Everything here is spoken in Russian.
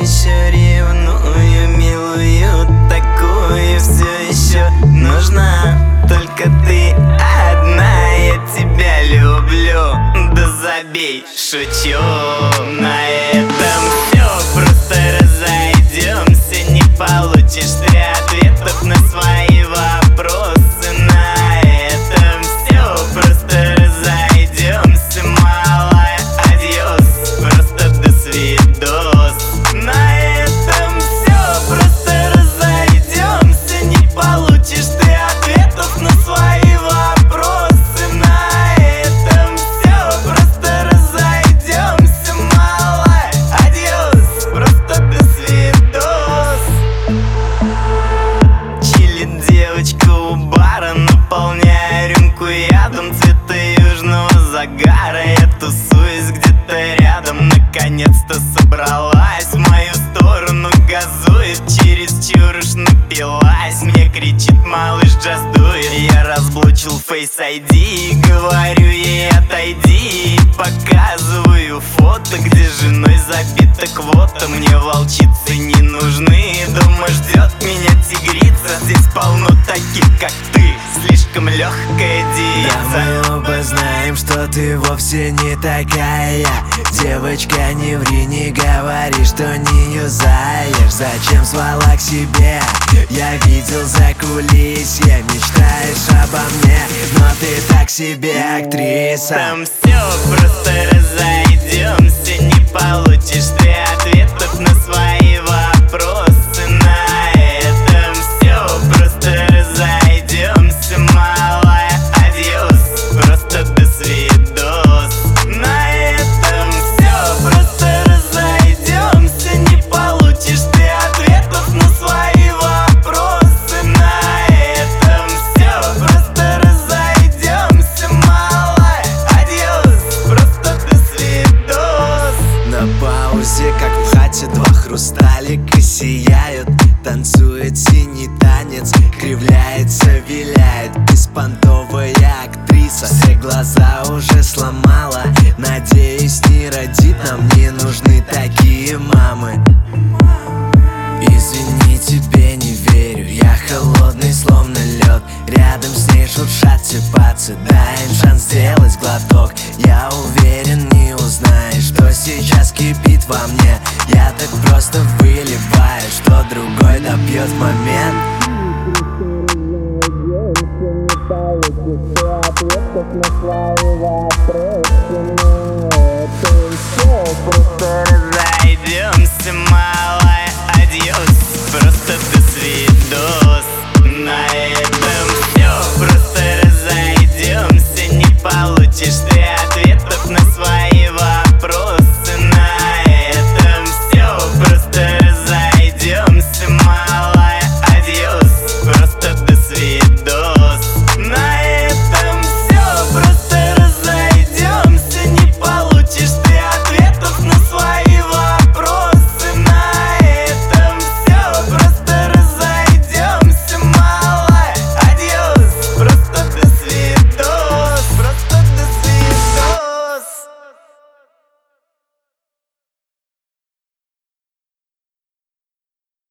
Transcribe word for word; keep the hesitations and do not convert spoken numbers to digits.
еще ревную, милую такую все еще нужна. Только ты одна, я тебя люблю. Да забей, шучу. На этом все, просто разойдемся. Не получишь ты ответов на свои вопросы. На этом все, просто разойдемся, малая. Адьос, просто до свидос. На этом все, просто разойдемся. Не получишь ты ответов на свои вопросы. На этом все, просто разойдемся, малая. Адьос, просто до свидос. Чилит девочка у бара, наполняя рюмку ядом цвета южного загара. Я тусуюсь где-то рядом, наконец-то собралась в мою сторону, газует, чересчур уж напилась. Мне кричит: малыш, just do it. Я разблочил Face ай ди и говорю ей: отойди. И показываю фото, где женой забита квота. Мне волчицы не нужны, дома ждет меня тигрица. Здесь полно таких, как ты, слишком легкая диета. Да, мы оба знаем, что ты вовсе не такая. Девочка, не ври, не говори, что не юзаешь. Зачем звала к себе? Я видел за кулисье. Мечтаешь обо мне, но ты так себе актриса. Там все, просто разойдемся. Не получишь ты ответов на свои вопросы. На этом все, просто разойдемся, малая. Адьос, просто до свидос. На этом все, просто разойдемся. Не получишь ты ответов на свои вопросы. На этом все, просто разойдемся, малая. Адьос, просто до свидос. На паузе, как в хате, два хрусталика сияют. Танцует синий танец, кривляется, виляет. Беспонтовая актриса, все глаза уже сломала. Надеюсь, не родит, нам не нужны такие мамы. Извини, тебе не верю, я холодный, словно лед. Рядом с ней шуршат все пацы, дай им шанс сделать глоток. Я уверен, не узнаешь, что сейчас кипит во мне. Я так просто выливаю, что другой допьет в момент. Просто разойдемся, малая. Адьос, просто до свидос.